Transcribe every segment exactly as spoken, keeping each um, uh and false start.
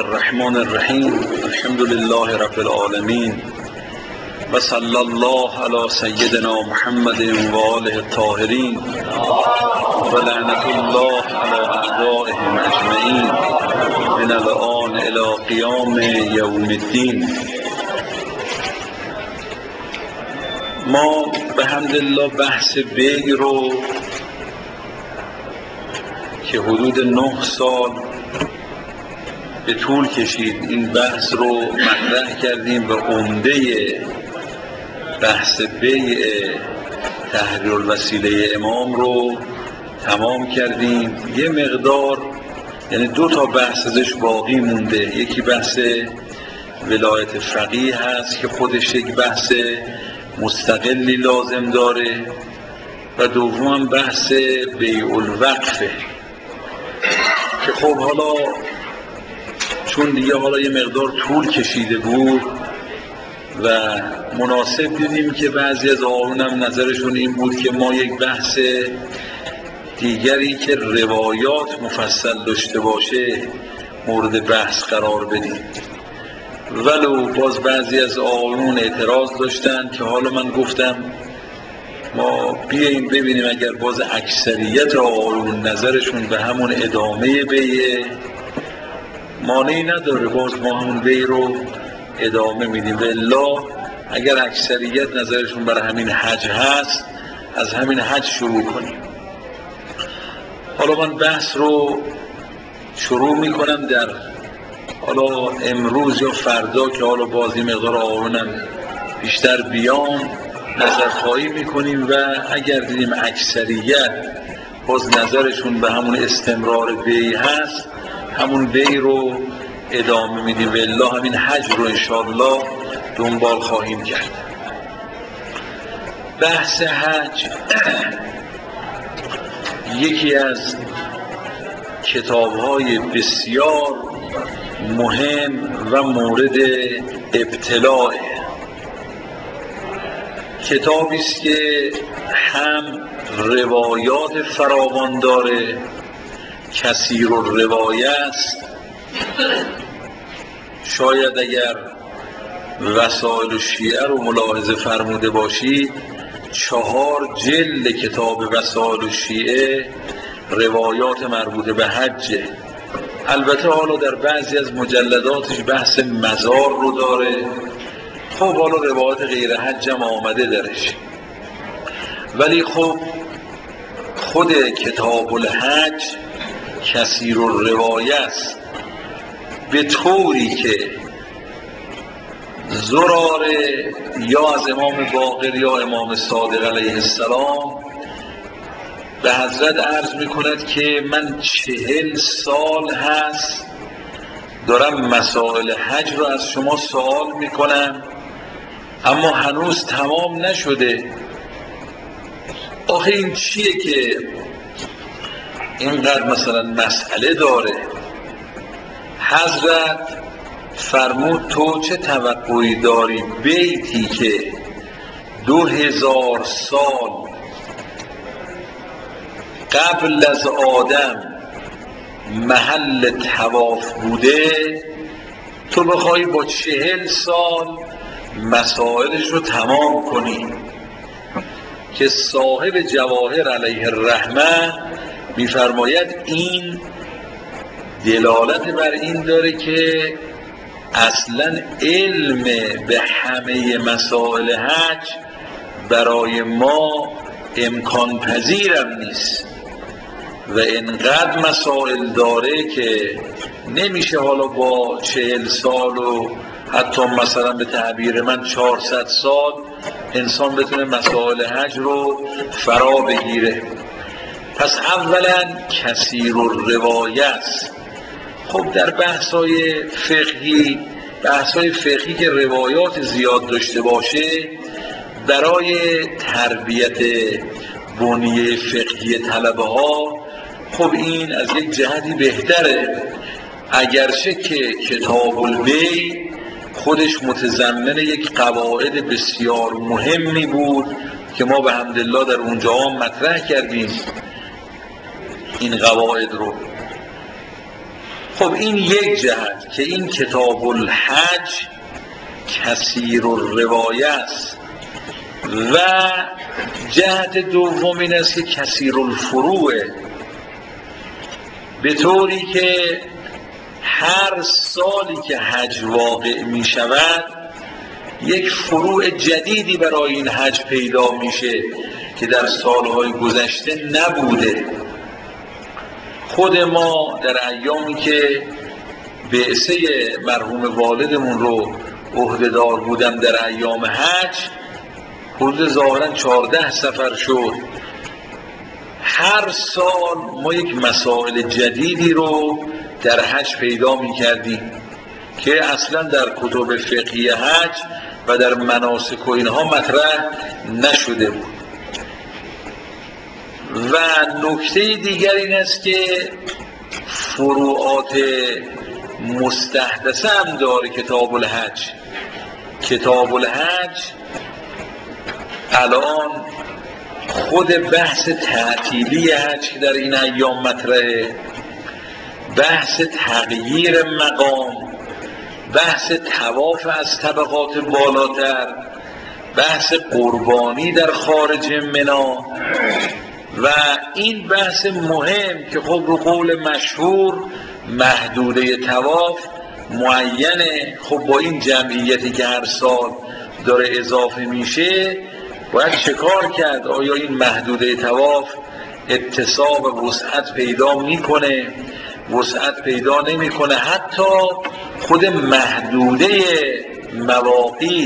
الرحمن الرحیم. الحمد لله رب العالمین و صلی الله علی سیدنا محمد و آله الطاهرین و لعنت الله علی اعدائهم اجمعین من الآن الی قیام یوم الدین. ما به حمدالله بحث بیع رو که حدود نه سال به طول کشید این بحث رو مطرح کردیم و عمده بحث بیع تحریر الوسیله امام رو تمام کردیم. یه مقدار یعنی دو تا بحث ازش باقی مونده. یکی بحث ولایت فقیه هست که خودش یک بحث مستقلی لازم داره و دوم بحث بیع الوقفه که خب حالا چون دیگه حالا یه مقدار طول کشیده بود و مناسب دیدیم که بعضی از آقایون هم نظرشون این بود که ما یک بحث دیگری که روایات مفصل داشته باشه مورد بحث قرار بدیم. ولو باز بعضی از آقایون اعتراض داشتن که حالا من گفتم ما بیاییم ببینیم اگر باز اکثریت آقایون نظرشون به همون ادامه بیعه مانعی نداره باز ما همون بیع رو ادامه میدیم. والله اگر اکثریت نظرشون برای همین حج هست از همین حج شروع کنیم. حالا من بحث رو شروع میکنم در حالا امروز یا فردا که حالا بازی مقدار آقایونم بیشتر بیان نظرخواهی میکنیم و اگر دیدیم اکثریت باز نظرشون به همون استمرار بیع هست همون بیع رو ادامه میدیم. والله همین حج رو انشاءالله دنبال خواهیم کرد. بحث حج یکی از کتاب‌های بسیار مهم و مورد ابتلاء، کتابی است که هم روایات فراوان داره، کثیر الروایه است. شاید اگر وسائل الشیعه رو ملاحظه فرموده باشید چهار جلد کتاب وسائل الشیعه روایات مربوط به حجه. البته حالا در بعضی از مجلداتش بحث مزار رو داره. خب حالا روایات غیر حج هم آمده درش، ولی خب خود کتاب الحج کثیر الروایه است به طوری که زراره یا از امام باقر یا امام صادق علیه السلام به حضرت عرض میکند که من چهل سال هست دارم مسائل حج رو از شما سوال میکنم اما هنوز تمام نشده. آخه این چیه که اینقدر مثلا مسئله داره؟ حضرت فرمود تو چه توقعی داری بیتی که دو هزار سال قبل از آدم محل طواف بوده تو بخوای با چهل سال مسائلش رو تمام کنی؟ که صاحب جواهر علیه الرحمه میفرماید این دلالت بر این داره که اصلا علم به همه مسائل حج برای ما امکان پذیرم نیست و انقدر مسائل داره که نمیشه حالا با چهل سال و حتی مثلا به تعبیر من چهارصد سال انسان بتونه مسائل حج رو فرا بگیره. پس اولا کثیر الروایه است. خب در بحث‌های فقهی بحث‌های فقهی که روایات زیاد داشته باشه برای تربیت بنیه فقهی طلبه ها خب این از یک جهتی بهتره، اگرچه که کتاب البیع خودش متضمن یک قواعد بسیار مهمی بود که ما به حمدالله در اونجا هم مطرح کردیم این قواعد رو. خب این یک جهت که این کتاب الحج کثیر الروایه است و جهت دوم این است که کثیر الفروعه، به طوری که هر سالی که حج واقع می شود یک فروع جدیدی برای این حج پیدا میشه که در سالهای گذشته نبوده. خود ما در ایامی که بعثه مرحوم والدمون رو عهده‌دار بودم در ایام حج، حدود ظاهراً چهارده سفر شد، هر سال ما یک مسائل جدیدی رو در حج پیدا می کردیم که اصلا در کتب فقهی حج و در مناسک و اینها مطرح نشده بود. و نکته دیگر این است که فروعات مستحدثه هم داره کتاب الحج. کتاب الحج الان خود بحث تعطیلی حج که در این ایام مطرحه، بحث تغییر مقام، بحث طواف از طبقات بالاتر، بحث قربانی در خارج منا و این بحث مهم که خب رو قول مشهور محدوده طواف معینه. خب با این جمعیتی که هر سال داره اضافه میشه باید چه کار کرد؟ آیا این محدوده طواف اتساع و وسعت پیدا میکنه، وسعت پیدا نمیکنه؟ حتی خود محدوده مواقیت،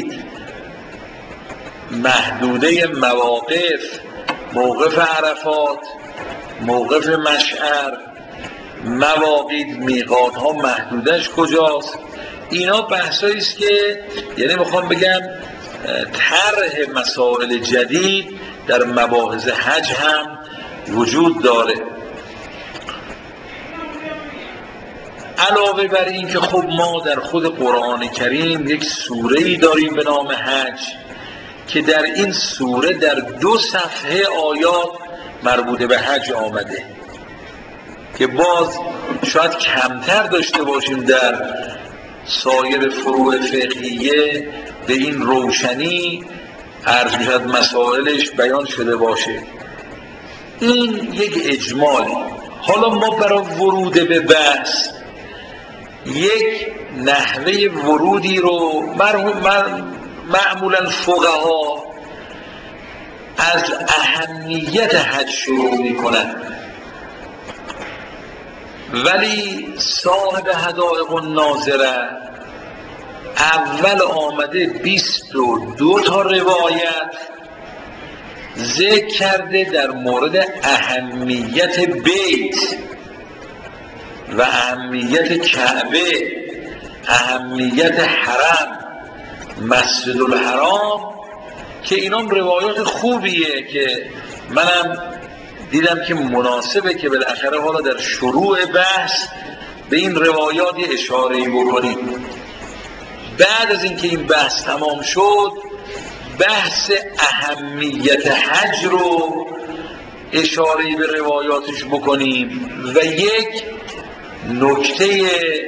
محدوده مواقف، موقف عرفات، موقف مشعر، مواقیت، میقات ها محدودش کجاست؟ اینا بحثایی است که یعنی میخوام بگم طرح مسائل جدید در مباحث حج هم وجود داره. علاوه بر این که خب ما در خود قرآن کریم یک سوره‌ای داریم به نام حج که در این سوره در دو صفحه آیات مربوط به حج آمده که باز شاید کمتر داشته باشیم در سایر فروع فقهیه به این روشنی عرض می‌شود مسائلش بیان شده باشه. این یک اجمالی. حالا ما برای ورود به بحث یک نحوه ورودی رو مرحوم معمولا فقها از اهمیت حج شروع میکنن، ولی صاحب حدائق الناظره اول آمده بیست و دو تا روایت ذکر کرده در مورد اهمیت بیت و اهمیت کعبه، اهمیت حرم، مسجد الحرام، که اینام روایات خوبیه که منم دیدم که مناسبه که بالاخره حالا در شروع بحث به این روایات اشاره‌ای بکنیم. بعد از اینکه این بحث تمام شد بحث اهمیت حج رو اشاره‌ای به روایاتش بکنیم و یک نکته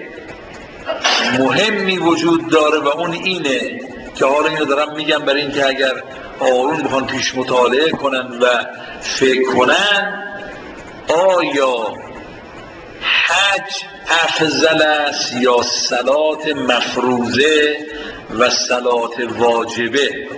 مهمی وجود داره و اون اینه که حالا اینو دارم میگم برای اینکه اگر آقایون بخوان پیش مطالعه کنن و فکر کنن آیا حج افضل است یا صلات مفروضه و صلات واجبه.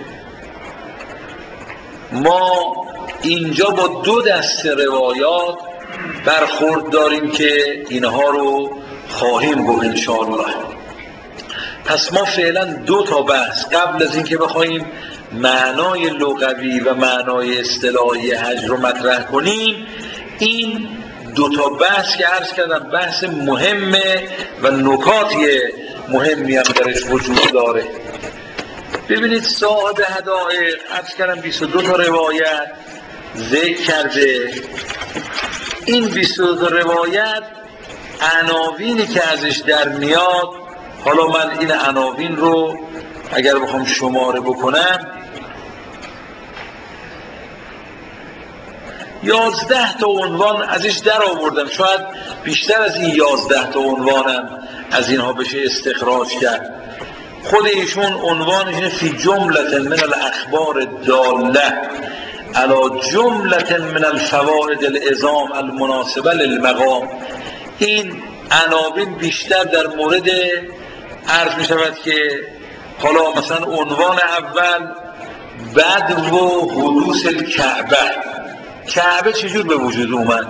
ما اینجا با دو دسته روایات برخورد داریم که اینها رو خواهیم گفت انشاءالله. پس ما فعلا دو تا بحث قبل از اینکه بخوایم معنای لغوی و معنای اصطلاحی حج رو مطرح کنیم، این دو تا بحث که عرض کردم بحث مهمه و نکاتی مهمی هم درش وجود داره. ببینید صاحب حدائق عرض کردم بیست و دو تا روایت ذکر کرده. این بیست و دو تا روایت عناوینی که ازش در میاد، حالا من این عناوین رو اگر بخوام شماره بکنم یازده تا عنوان ازش در آوردم، شاید بیشتر از این یازده تا عنوانم از اینها بشه استخراج کرد. خود ایشون عنوانش اینه فی جملة من الاخبار داله علی جملة من الفوائد العظام المناسبه للمقام. این عناوین بیشتر در مورد عرض می شود که حالا مثلا عنوان اول بدو و حدوث الکعبه، کعبه چجور به وجود اومد؟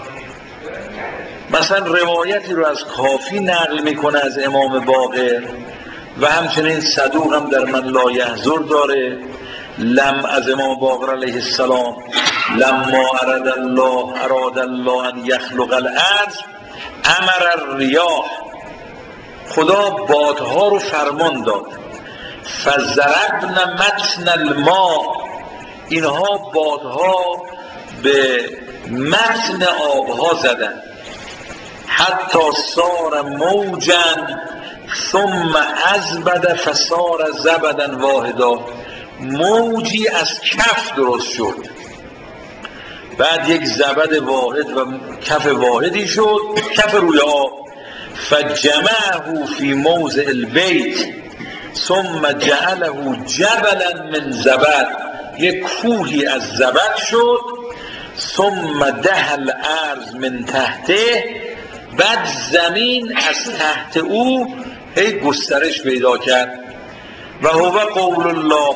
مثلا روایتی رو از کافی نقل میکنه از امام باقر و همچنین صدوق هم در من لا یحضر داره، لم از امام باقر علیه السلام لما اراد الله اراد الله ان یخلق الارض امر الریاح، خدا بادها رو فرمان داد، فضربن متن الماء، اینها بادها به متن آبها زدن، حتی صار موجا ثم ازبد فصار زبدا واحدا، موجی از کف درست شد، بعد یک زبد واحد و کف واحدی شد، کف روی آب، فجمعه فی موضع البیت ثم جعله جبلا من زبد، یک کوهی از زبد شد، ثم ده الارض من تحته، بعد زمین از تحت او هی گسترش پیدا کرد. و هو قول الله،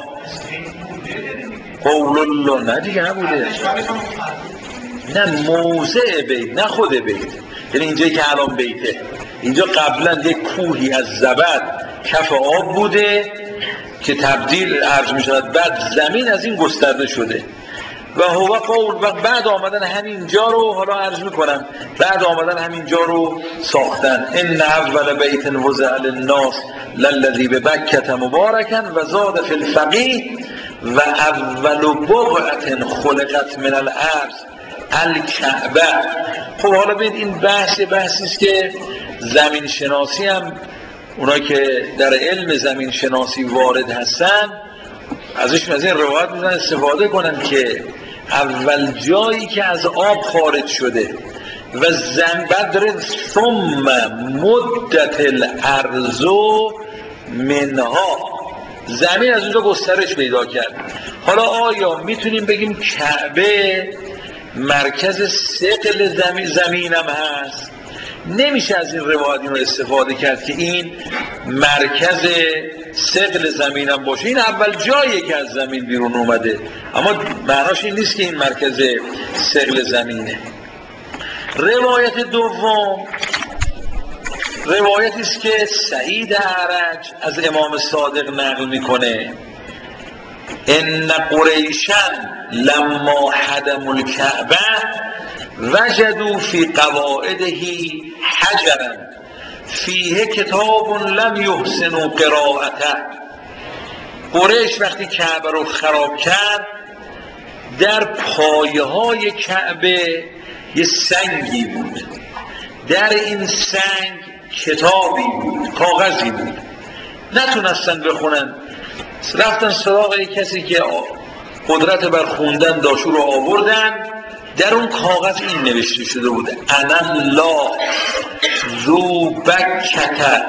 قول الله، نه دیگه نبوده، نه موضع بیت، نه خود بیت، یعنی اینجایی که الان بیته، اینجا قبلا یک کوهی از زبد کف آب بوده که تبدیل عرض می شود، بعد زمین از این گسترده شده. و هو قول، و بعد آمدن همینجا رو حالا عرض میکنم، بعد آمدن همینجا رو ساختن، ان اول بیت وضع للناس للذی ببکة مبارکا و زاد فی الفقیه و اول بقعة خلقت من الارض الکعبه. خب حالا ببینید این بحث بحثی است که زمین شناسی هم اونایی که در علم زمین شناسی وارد هستن ازش از این روایت میزن استفاده کنن که اول جایی که از آب خارج شده و زن بدر ثم مدت الارض منها، زمین از اونجا گسترش پیدا کرد. حالا آیا میتونیم بگیم کعبه مرکز ثقل زمین زمینم هست؟ نمیشه از این روایت رو استفاده کرد که این مرکز ثقل زمینم باشه، این اول جاییه که از زمین بیرون اومده، اما معناش این نیست که این مرکز ثقل زمینه. روایت دوم روایتی است که سعید اعرج از امام صادق نقل میکنه، ان قریشا لما هدموا الکعبه وجدوا فی قواعده حجرا فیه کتاب لم یحسنوا قراءته. قریش وقتی کعبه رو خراب کرد، در پایه های کعبه یه سنگی بود، در این سنگ کتابی بود، کاغذی بود، نتونستن بخونن، رفتن سراغ یک کسی که قدرت بر خوندن داشت رو آوردن، در اون کاغذ این نوشته شده بود انا الله ذو بکة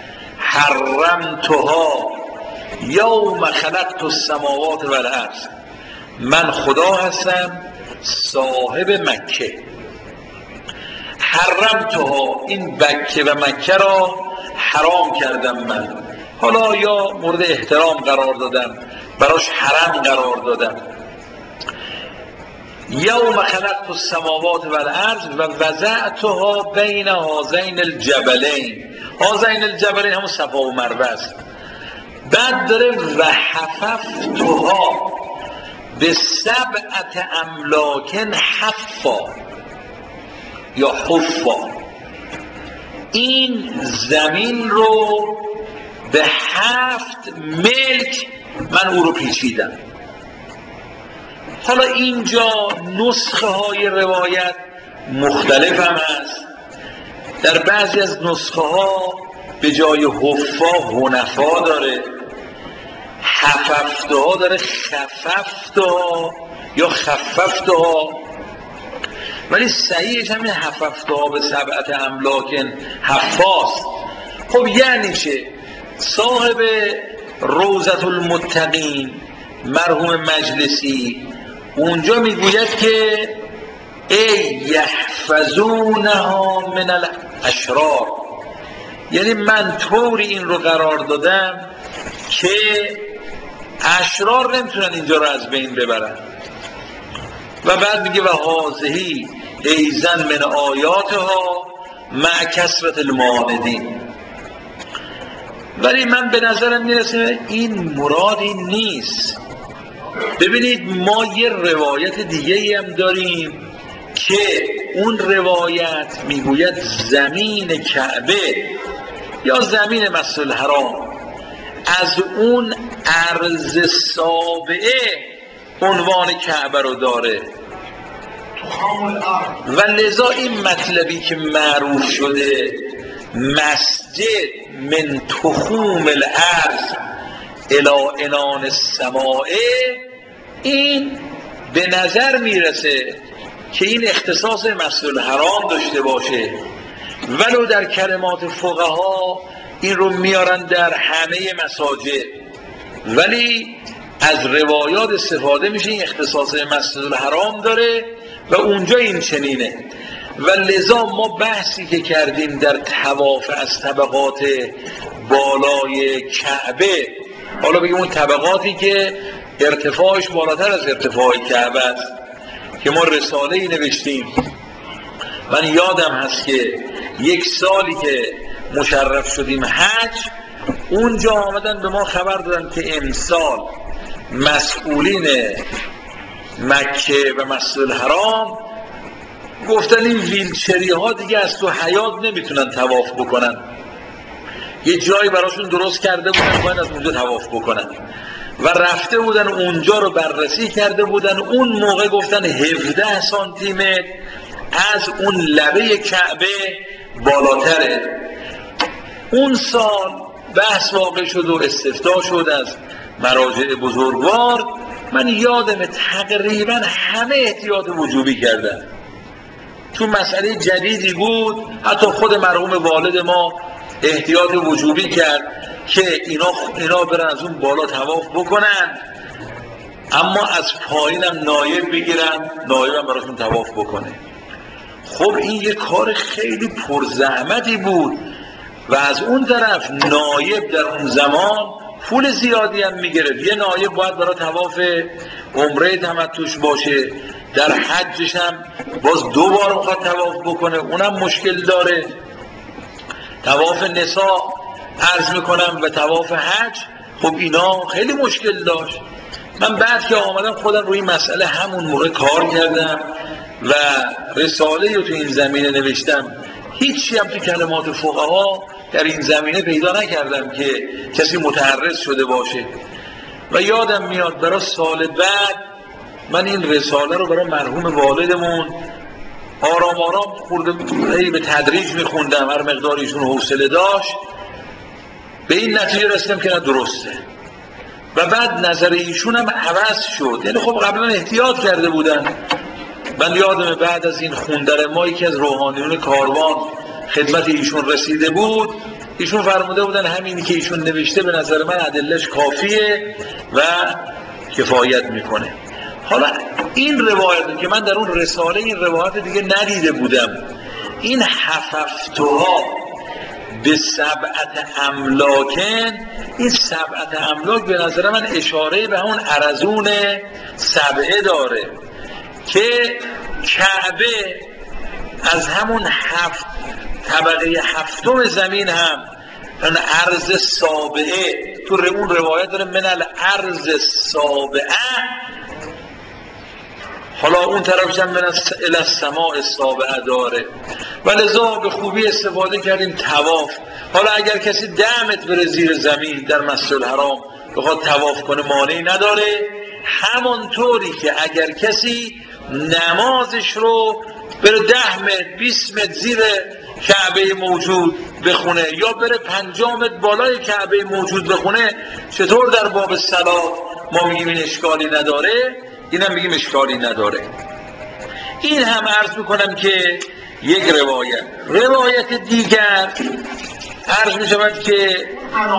حرمتها یوم خلقت السماوات و الارض، من خدا هستم صاحب مکه، حرمتها، این بکه و مکه را حرام کردم من، حالا یا مورد احترام قرار دادم، براش حرم قرار دادم، یوم خلقت السماوات و الارض و وضعتها بین هذین الجبلین، هذین الجبلین همون صفا و مروه است. بعد داره و حففتها به سبعت املاکن حفا یا حفا، این زمین رو به هفت ملک من او رو پیچیدم. حالا اینجا نسخه های روایت مختلف هم هست، در بعضی از نسخه ها به جای حفا حنفا داره، حففته ها داره، خففته ها یا خففته ها، ولی صحیحش همین حففته به سبعت املاکن حفاست. خب یعنی چه؟ صاحب روضة المتقین مرحوم مجلسی اونجا میگوید که ای یحفظونها من الاشرار، یعنی من طوری این رو قرار دادم که اشرار نمیتونن اینجا رو از بین ببرن. و بعد میگه و هذه ایزن من آیاتها مع کثرت المعاندین. ولی من به نظرم میرسه این مراد این نیست. ببینید ما یه روایت دیگه ای هم داریم که اون روایت میگوید زمین کعبه یا زمین مسجد الحرام از اون عرض سابعه عنوان کعبه رو داره و لذا این مطلبی که معروف شده مسجد من تخوم الارض الی عنان السماء، این به نظر میرسه که این اختصاص مسجد الحرام داشته باشه، ولو در کلمات فقها این رو میارن در همه مساجد، ولی از روایات استفاده میشه این اختصاص مسجد الحرام داره و اونجا این چنینه. و لذا ما بحثی که کردیم در طواف از طبقات بالای کعبه، حالا بگیم اون طبقاتی که ارتفاعش بالاتر از ارتفاع کعبه است، که ما رساله‌ای نوشتیم. من یادم هست که یک سالی که مشرف شدیم حج، اونجا آمدن به ما خبر دادن که امسال مسئولین مکه و مسجد الحرام گفتن این ویلچری ها دیگه از تو حیاط نمیتونن طواف بکنن، یه جایی براشون درست کرده بودن باید از اونجا طواف بکنن و رفته بودن اونجا رو بررسی کرده بودن. اون موقع گفتن هفده سانتی متر از اون لبه کعبه بالاتره. اون سال بحث واقع شد و استفتاء شد از مراجع بزرگوار. من یادم تقریبا همه احتیاط وجوبی کردن. تو مسئله جدیدی بود، حتی خود مرحوم والد ما احتیاط وجوبی کرد که اینا اینا برن از اون بالا طواف بکنن، اما از پایینم نایب بگیرن، نایبم براشون طواف بکنه. خب این یه کار خیلی پرزحمتی بود و از اون طرف نایب در اون زمان پول زیادی هم میگرفت. یه نایب باید برای طواف عمره تمتعش باشه، در حجش هم باز دو بار میخواد طواف بکنه، اونم مشکل داره. طواف نساء عرض میکنم و طواف حج، خب اینا خیلی مشکل داشت. من بعد که آمدم خودم روی مسئله همون موقع کار کردم و رساله رو تو این زمینه نوشتم. هیچی هم تو کلمات فقها در این زمینه پیدا نکردم که کسی متحرز شده باشه. و یادم میاد برای سال بعد من این رساله رو برای مرحوم والدمون آرام آرام خورده به تدریج میخوندم، هر مقدار ایشون حوصله داشت. به این نتیجه رسیدم که نه درسته و بعد نظر ایشون هم عوض شد. یعنی خب قبلا احتیاط کرده بودن. من یادم بعد از این خوندن ما یکی از روحانیون کاروان خدمت ایشون رسیده بود، ایشون فرموده بودن همینی که ایشون نوشته به نظر من ادله‌اش کافیه و کفایت میکنه. حالا این روایتی که من در اون رساله این روایت دیگه ندیده بودم، این حففتها به سبعت املاکن، این سبعت املاک به نظر من اشاره به اون ارزون سبعه داره که کعبه از همون هفت طبقه هفتم زمین هم اون عرض سابعه تو اون روایت داره من الارض سابعه، حالا اون طرفش هم من السماء السابعه داره و لذا به خوبی استفاده کردیم طواف. حالا اگر کسی ده متر بره زیر زمین در مسجد الحرام بخواد طواف کنه مانعی نداره، همانطوری که اگر کسی نمازش رو بره ده متر بیست متر زیر کعبه موجود بخونه یا بره پنجاه متر بالای کعبه موجود بخونه، چطور در باب صلات ما میگیم این اشکالی نداره، اینم میگیم اشکالی نداره. این هم عرض میکنم که یک روایت. روایت دیگر عرض میشود که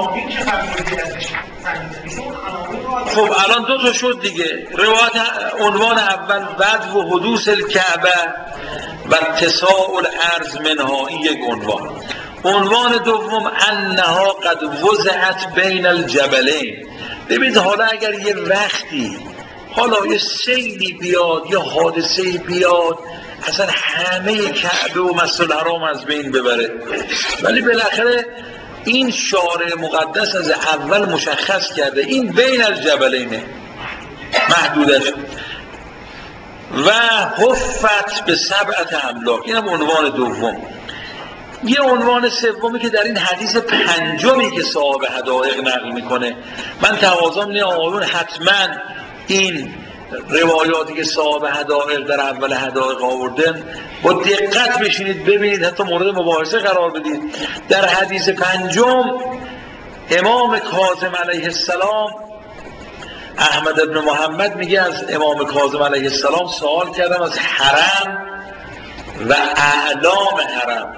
خب الان دو تا شد دیگه. روایت عنوان اول بعد و حدوث الکعبه و اتساع الارض منها، این یک عنوان. عنوان دوم انها قد وضعت بین الجبلین. ببینید حالا اگر یه وقتی حالا یه سیلی بیاد یا حادثه بیاد اصلا همه کعبه و مسجد الحرام از بین ببره، ولی بالاخره این شارع مقدس از اول مشخص کرده این بین الجبلینه محدودش و حفت به سبعت املاک. این هم عنوان دوم. یه عنوان سومی که در این حدیث پنجمی که صاحب حدائق نقل میکنه، من تقاضام اینه آقایون حتما این روایاتی که صاحب حدائق در اول حدائق آوردن با دقت بشینید ببینید، حتی مورد مباحثه قرار بدید. در حدیث پنجم امام کاظم علیه السلام، احمد ابن محمد میگه از امام کاظم علیه السلام سوال کردم از حرم و اعلام حرم،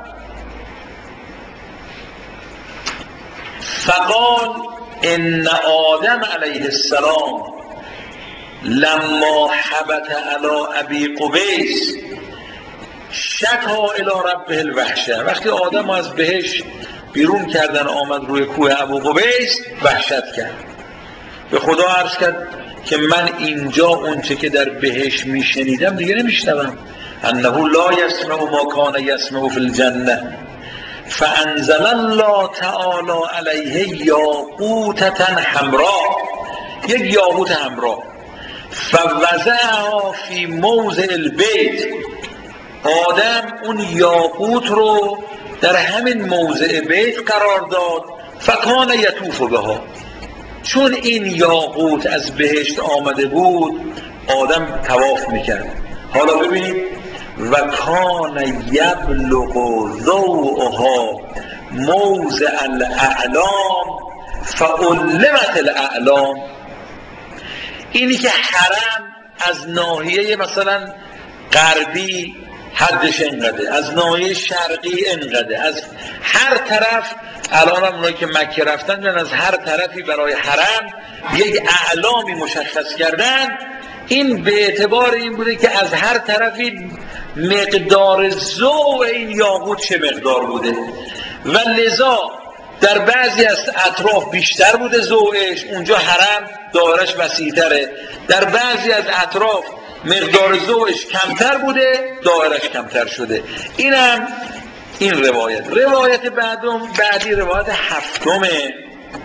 فقال ان آدم علیه السلام لما حبت علی ابی قبیس شکا الی ربه الوحشه. وقتی آدم از بهشت بیرون کردن آمد روی کوه ابو قبیس وحشت کرد، به خدا عرض کرد که من اینجا اون چه که در بهشت میشنیدم دیگه نمیشنوم. انه لا یسمع ما کان یسمع فی الجنه فانزل الله تعالی علیه یاقوتة حمراء، یک یاقوت حمراء، فوضعها فی موضع البیت. آدم اون یاقوت رو در همین موضع بیت قرار داد، فکان یطوف بها. چون این یاقوت از بهشت آمده بود آدم طواف میکرد. حالا ببینید و کان یبلغ ضوءها موضع الاعلام فعلمت الاعلام. اینی که حرم از ناحیه مثلا غربی حدش انقدر، از ناحیه شرقی انقدر، از هر طرف. الان هم اونایی که مکه رفتن از هر طرفی برای حرم یک اعلامی مشخص کردن. این به اعتبار این بوده که از هر طرفی مقدار ضوء این یاقوت چه مقدار بوده و لذا در بعضی از اطراف بیشتر بوده ضوءش، اونجا حرم دایرش وسیع‌تره. در بعضی از اطراف مقدار ضوءش کمتر بوده، دایرش کمتر شده. اینم این روایت. روایت بعدم بعدی روایت هفتمه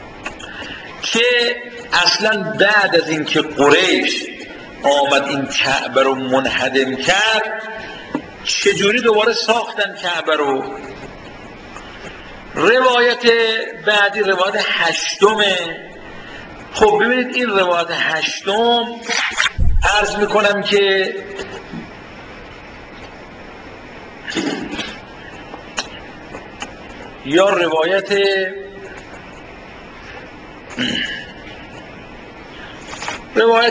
که اصلا بعد از اینکه قریش آمد این کعبه رو منهدم کرد چجوری دوباره ساختن کعبه رو. روایت بعدی روایت هشتمه. خب ببینید این روایت هشتم عرض میکنم که یا روایت روایت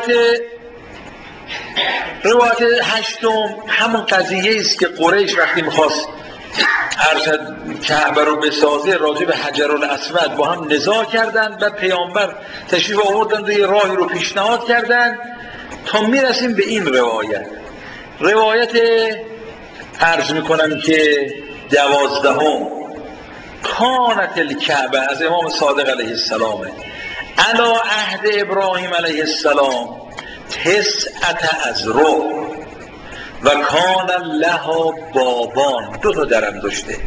روایت هشتم همون قضیه است که قریش وقتی میخواست ارشد کعبه رو بسازه راجع به حجر الاسود با هم نزاع کردن و پیامبر تشریف آوردن یه راهی رو پیشنهاد کردن تا میرسیم به این روایت. روایت عرض میکنم که دوازدهم کانت الکعبه از امام صادق علیه السلام علی عهد ابراهیم علیه السلام تسعت ازرع و کان لها بابان، دو تا درم داشته.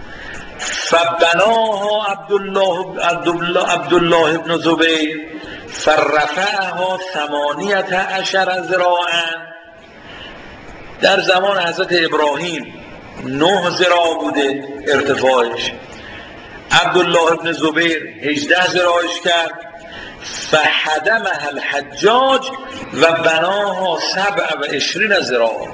فبناها عبدالله عبدالله عبدالله ابن زبیر فرفعها ثمانیت عشر ذراعا. در زمان حضرت ابراهیم نه ذراع بوده ارتفاعش، عبدالله ابن زبیر هجده ذراعش کرد. فحدمها الحجاج و بناها سبع و عشرین ذراع.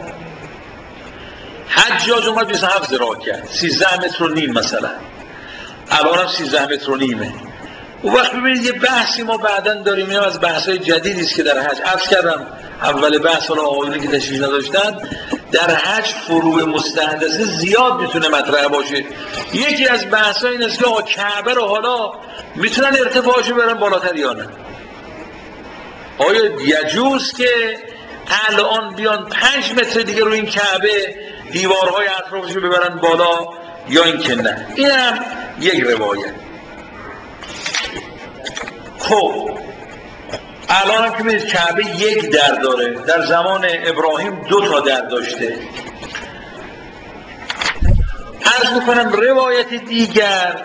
حجاج اومد بیست و هفت ذراع کرد، سیزده متر و نیم مثلا. الان هم سیزده متر و نیمه. اون وقت ببینید یه بحثی ما بعداً داریم، اینم از بحث‌های جدیدی است که در حج عرض کردم. اول بحث حالا آقایونی که تشریف نداشتن در حج فروع مستحدثه زیاد میتونه مطرح باشه. یکی از بحثا این است که آقا کعبه رو حالا میتونن ارتفاعشو برن بالاتر یا نه؟ آیا یجوز که الان بیان پنج متر دیگه رو این کعبه دیوارهای اطرافشو ببرن بالا یا این که نه؟ این هم یک روایت. خب الان هم که میدید کعبه یک در داره، در زمان ابراهیم دو تا در داشته. عرض میکنم روایت دیگر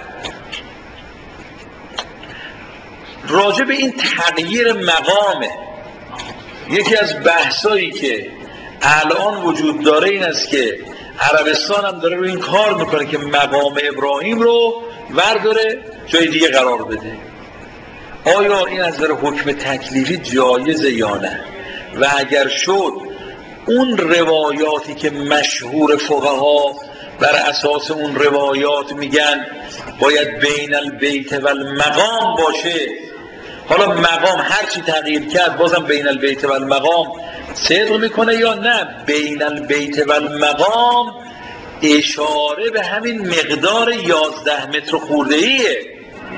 راجع به این تغییر مقامه. یکی از بحثایی که الان وجود داره این است که عربستان هم داره روی این کار میکنه که مقام ابراهیم رو ورداره جای دیگه قرار بده. آیا این از نظر حکم تکلیفی جایزه یا نه؟ و اگر شد اون روایاتی که مشهور فقها بر اساس اون روایات میگن باید بین البیت و المقام باشه، حالا مقام هرچی تغییر کرد بازم بین البیت و المقام صدق میکنه یا نه؟ بین البیت و المقام اشاره به همین مقدار یازده متر خورده ایه.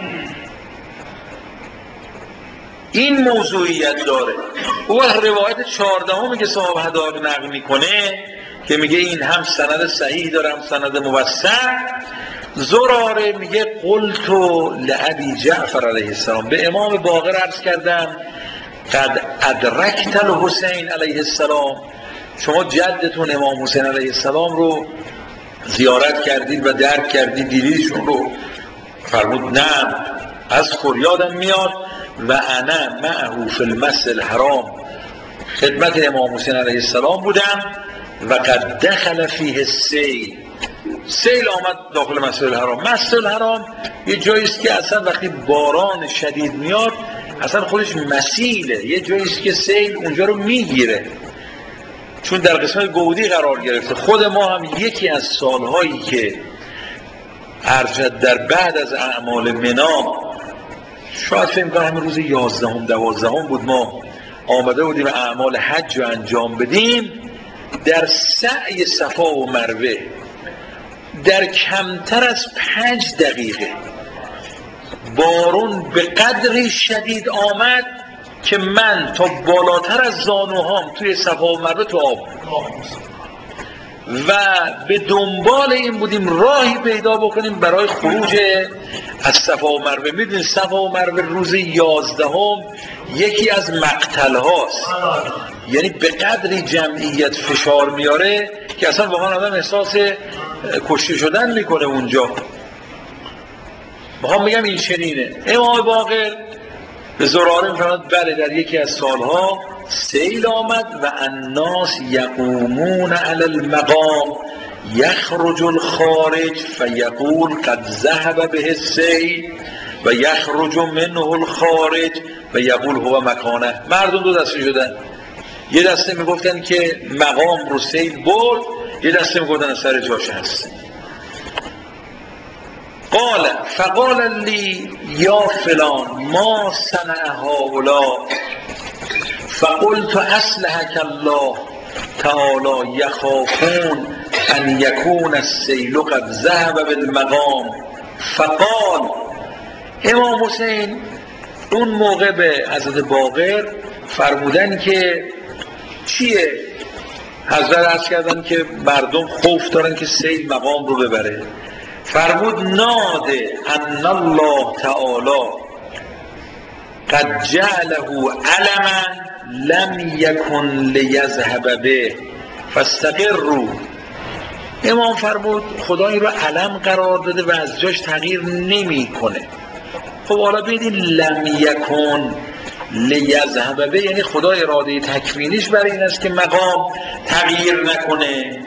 این موضوعیت داره. او روایت چهاردهمی که صاحب هدایق نقل میکنه که میگه این هم سند صحیح داره هم سند موثق. زراره میگه قلت لابی جعفر علیه السلام، به امام باقر عرض کردم قد ادرکت الحسین علیه السلام، شما جدتون امام حسین علیه السلام رو زیارت کردید و درک کردید، دیدیدشون رو؟ فرمود نه، از یادم میاد و انا معه فی المسجد الحرام، خدمت امام حسین علیه السلام بودم و قد دخل فیه السیل، سیل آمد داخل مسجد الحرام. مسجد الحرام یه جاییست که اصلا وقتی باران شدید میاد اصلا خودش مسیله، یه جاییست که سیل اونجا رو میگیره چون در قسمت گودی قرار گرفته. خود ما هم یکی از سالهایی که ارجد در بعد از اعمال منا، شاید فهم کنم همین روز یازدهم دوازدهم بود، ما آمده بودیم اعمال حج رو انجام بدیم، در سعی صفا و مروه در کمتر از پنج دقیقه بارون به قدری شدید آمد که من تا بالاتر از زانوهام توی صفا و مروه تو آب و به دنبال این بودیم راهی پیدا بکنیم برای خروج از صفا و مروه. میدونید صفا و مروه روز یازدهم یکی از مقتل هاست، یعنی به قدری جمعیت فشار میاره که اصلا واقعا آدم احساس کشته شدن میکنه اونجا. میخوام میگم این چنینه. امام باقر به زراره میفرماد بله در یکی از سالها سیل آمد و الناس یقومون علی المقام یخرج الخارج فیقول قد ذهب به السیل و یخرج منه الخارج و یقول هو مکانه. مردم دو دسته شدن، یه دسته میگفتن که مقام رو سیل برد، یه دسته میگفتن از سر جاش هست. قال فقال لی یا فلان ما صنع هؤلاء فقلت اصلحك الله تعالی یخافون ان یکون السیل قد ذهب بالمقام. فقال امام حسین اون موقع به حضرت باقر فرمودن که چیه؟ حضرت عرض کردن که مردم خوف دارن که سیل مقام رو ببره. فرمود ناده ان الله تعالی قد جعله علما لم یکن لیذهب به فاستقروا. امام فرمود خدا این رو علم قرار داده و از جاش تغییر نمی کنه. خب حالا ببینید لم یکن لیذهب به یعنی خدا اراده تکوینیش برای این است که مقام تغییر نکنه،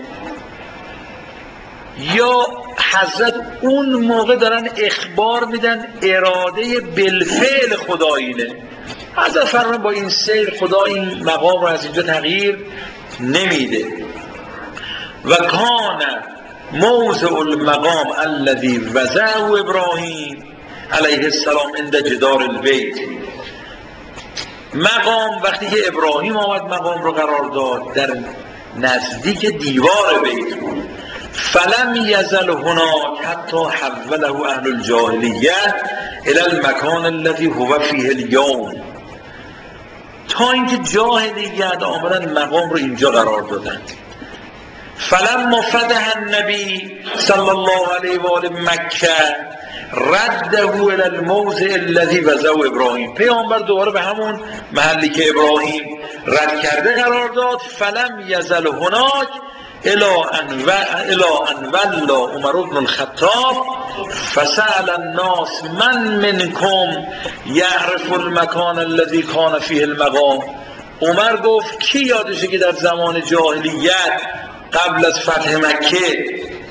یا حضرت اون موقع دارن اخبار میدن اراده بالفعل خدا اینه؟ حضرت فرمان با این سیر خدا این مقام رو از اینجا تغییر نمیده. و کان موضع المقام الذي وضعه ابراهیم علیه السلام عند جدار البیت، مقام وقتی که ابراهیم آمد مقام رو قرار داد در نزدیک دیوار بیت بود. فلم یزل هناک حتی حوله اهل الجاهلیه الی المکان الذی هو فیه اليوم، تا اینکه جاهلیت آمدن مقام رو اینجا قرار دادن. فلما فتح النبی صلی الله علیه و آله مکه رده الی الموضع الذی وضعه ابراهیم، پیامبر دوباره به همون محلی که ابراهیم رد کرده قرار داد. فلم یزل هناک الی ان و الی ان ولا عمر بن الخطاب فسأل الناس من منکم یعرف المکان الذی کان فیه المقام. عمر گفت کی یادشه که در زمان جاهلیت قبل از فتح مکه،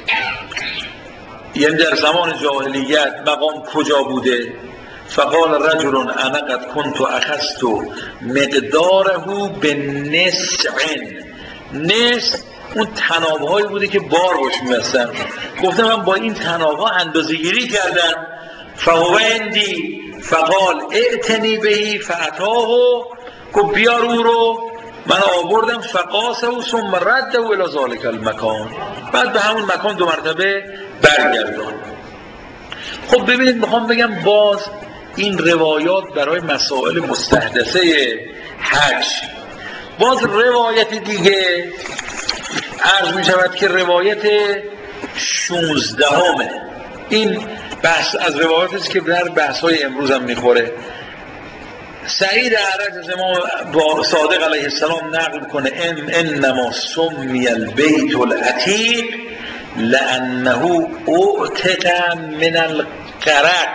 یعنی در زمان جاهلیت مقام کجا بوده؟ فقال رجل انا قد كنت اخذت مقداره بالنسع. نسع اون طناب‌هایی بوده که بار روش می‌بستن، گفتم من با این طناب‌ها اندازه‌گیری کردم. فهو عندی فقال ائتنی بهی فاتاه، گفت بیار او رو، من آوردم. فقاسه ثم رده الی ذلک المکان، بعد به همون مکان دو مرتبه برگردان. خب ببینید میخوام بگم باز این روایات برای مسائل مستحدثه حج. باز روایت دیگه عرض می شود که روایت شونزدهمه. این بحث از روایات است که در بحث های امروز هم میخوره. سعید اعرج از امام صادق علیه السلام نقل کنه ان انما سمی البیت العتیق لانه اعتق من الغرق،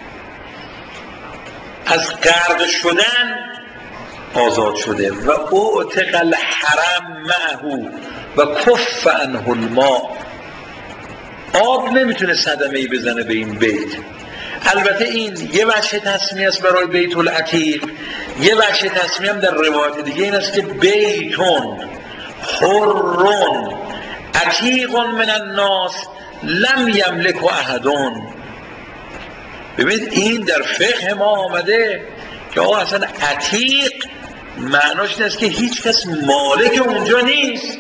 از غرق شدن آزاد شده. و اعتق الحرم معه و کف عنه الماء، آب نمیتونه صدمه‌ای بزنه به این بیت. البته این یه وجه تسمیه است برای بیت العتیق، یه وجه تسمیه هم در روایت دیگه این است که بیتون حرون عتیق من الناس لم یملک احدون. ببینید این در فقه ما آمده که آقا اصلا عتیق معناش این است که هیچ کس مالک اونجا نیست.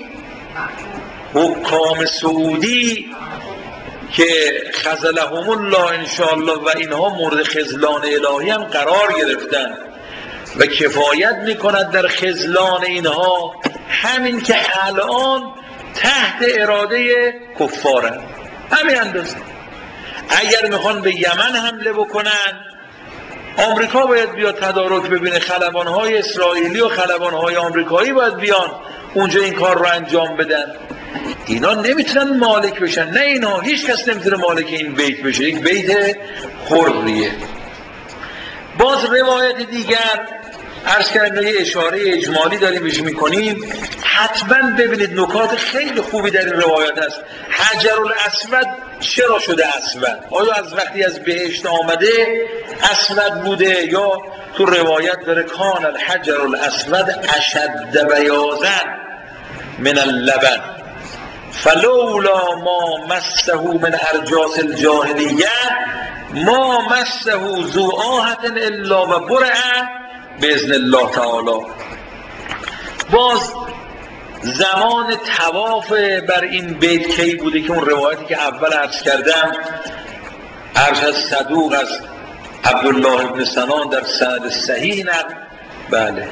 حکام سعودی که خذلهم الله انشاءالله و اینها مورد خذلان الهی هم قرار گرفتن و کفایت میکند در خذلان اینها، همین که الان تحت اراده کفارن، همین اندازه. اگر میخوان به یمن حمله بکنن آمریکا باید بیاد تدارک ببینه، خلبانهای اسرائیلی و خلبانهای آمریکایی باید بیان اونجا این کار رو انجام بدن. اینا نمیتونن مالک بشن، نه اینا، هیچ کس نمیتونه مالک این بیت بشه، یک بیت حریه. باز روایت دیگر عرض کردم یه اشاره اجمالی داریم بهش میکنیم، حتما ببینید نکات خیلی خوبی در این روایت هست. حجر الاسود چرا شده اسود؟ آیا از وقتی از بهشت آمده اسود بوده، یا تو روایت داره کان الحجر الاسود اشد بیاضا من اللبن فلولا ما مسه من ارجاس الجاهلیه ما مسه ذو آهة الا و برع باذن الله تعالی. باز زمان طواف بر این بیت کی بوده که اون روایتی که اول عرض کردم عرض از صدوق از عبدالله ابن سنان در سند صحیح نقل، بله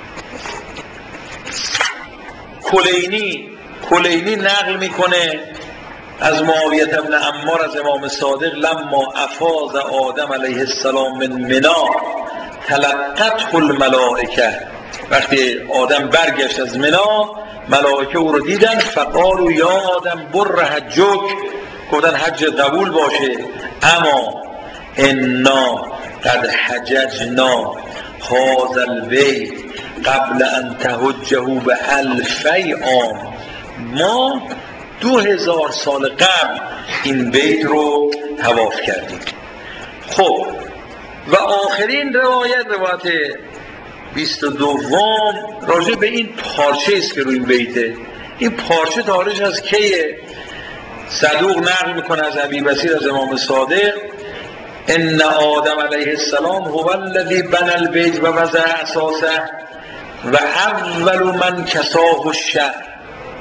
کلینی کلینی نقل میکنه از معاویه ابن عمار از امام صادق لما افاض آدم علیه السلام من منا تلقته الملائکه، وقتی آدم برگشت از منا ملائکه او رو دیدن فقالوا یا آدم بر حجک، گفتن حج قبول باشه، اما انا قد حججنا هذا البیت قبل ان تحجه به الفی عام، ما دو هزار سال قبل این بیت رو طواف کردیم. خب و آخرین روایت روایت بیست و دوم راجع به این پارچه است که روی این بیته. این پارچه تاریخ از کیه؟ صدوق نقل میکنه از ابی بصیر از امام صادق ان آدم علیه السلام هو الذی بنى البیت و وضع اساسه و اول من کساه الشهر.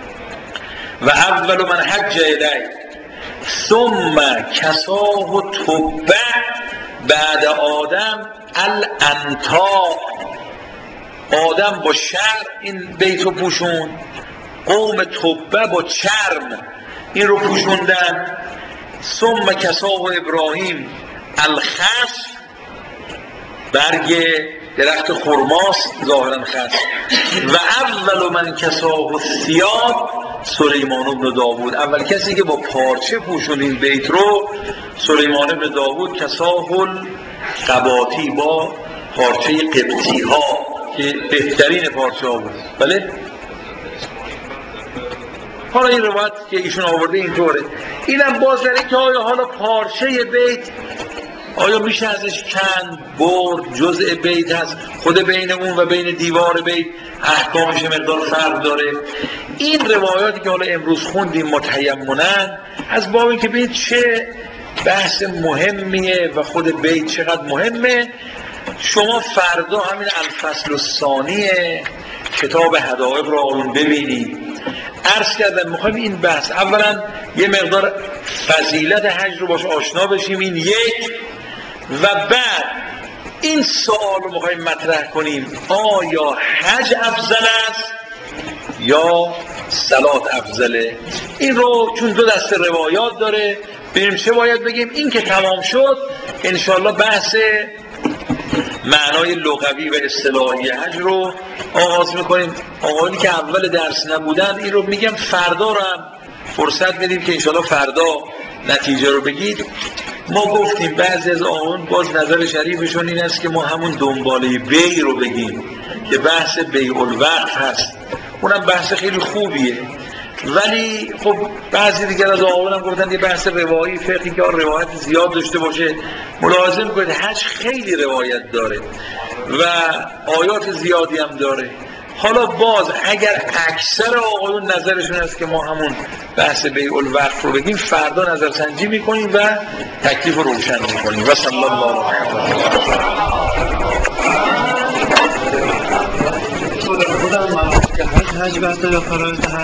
و اول من حج الی ثم کساه تبع بعد آدم الانتا. آدم با شرم این بیت رو پوشون، قوم تبع با چرم این رو پوشوندن. ثم کساه ابراهیم الخس، برگ درخت خرماست ظاهرا خس. و اول من کساه الثیاب سلیمان بن داوود، اول کسی که با پارچه پوشون این بیت رو سلیمان بن داوود. کساه القباطی، با پارچه قبطی ها که بهترین پارچه ها بود. بله حالا این روایت که ایشون آورده اینطوره. اینم باز داره که آیا حالا پارچه بیت آیا میشه ازش کند برد، جزء بیت هست، خود بین اون و بین دیوار بیت احکامش مقدار فرق داره. این روایاتی که حالا امروز خوندیم متیمنن از باب این که ببینید چه بحث مهمیه و خود بیت چقدر مهمه. شما فردا همین الفصل الثانی کتاب حدائق رو آن ببینید. عرض کردم میخوایم این بحث اولا یه مقدار فضیلت حج رو باش آشنا بشیم، این یک، و بعد این سوال رو میخوایم مطرح کنیم آیا حج افضل است یا صلات افضله. این رو چون دو دسته روایات داره ببینیم چه باید بگیم. این که تمام شد انشاءالله بحث معنای لغوی و اصطلاحی حج رو آغاز میکنیم. آقایانی که اول درس نبودن این رو میگم فردا رو هم فرصت بدیم که انشاءالله فردا نتیجه رو بگید. ما گفتیم بعضی از آقایان باز نظر شریفشون این است که ما همون دنباله بی رو بگیم که بحث بیع الوقت هست، اونم بحث خیلی خوبیه. ولی خب بعضی دیگر از آقایان هم گفتن یه بحث روایی فقهی که روایت زیاد داشته باشه. ملاحظه میکنید حج خیلی روایت داره و آیات زیادی هم داره. حالا باز اگر اکثر آقایون نظرشون است که ما همون بحث بیع الوقت رو بگیم فردا نظرسنجی میکنیم و تکلیف رو روشن میکنیم. و صلی الله علیه و آله.